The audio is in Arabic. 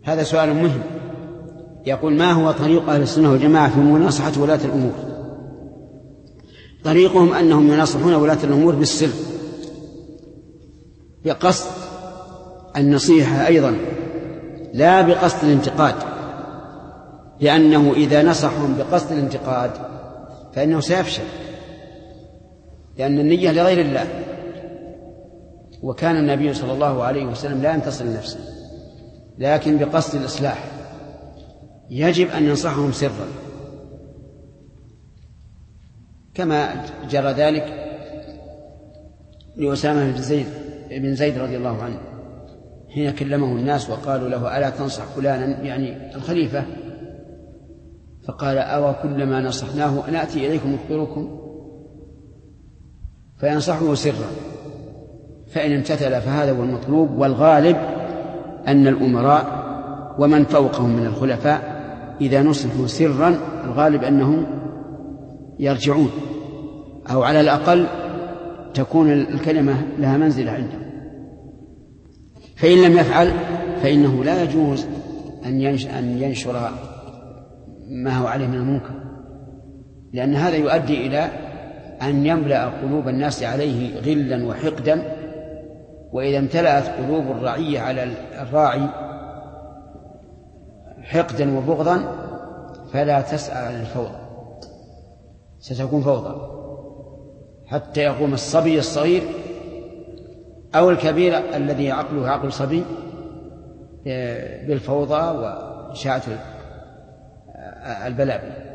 هذا سؤال مهم. يقول: ما هو طريق أهل السنة والجماعة في مناصحة ولاة الأمور؟ طريقهم أنهم يناصحون ولاة الأمور بالسر، بقصد النصيحة أيضا، لا بقصد الانتقاد، لأنه إذا نصحهم بقصد الانتقاد فإنه سيفشل، لأن النية لغير الله. وكان النبي صلى الله عليه وسلم لا ينتصر لنفسه، لكن بقصد الإصلاح. يجب أن ينصحهم سرا، كما جرى ذلك لأسامة بن زيد رضي الله عنه حين كلمه الناس وقالوا له: ألا تنصح فلانا، يعني الخليفة؟ فقال: أو كلما نصحناه نأتي إليكم نخبركم؟ فينصحه سرا، فإن امتثل فهذا هو المطلوب. والغالب أن الأمراء ومن فوقهم من الخلفاء إذا نصحوا سرا الغالب أنهم يرجعون، أو على الأقل تكون الكلمة لها منزلة عندهم. فإن لم يفعل فإنه لا يجوز أن ينشر ما هو عليه من المنكر، لأن هذا يؤدي إلى أن يملأ قلوب الناس عليه غلا وحقدا، وإذا امتلأت قلوب الرعية على الراعي حقدا وبغضا فلا تسعى للفوضى، ستكون فوضى، حتى يقوم الصبي الصغير أو الكبير الذي عقله عقل صبي بالفوضى وإشاعة البلابل.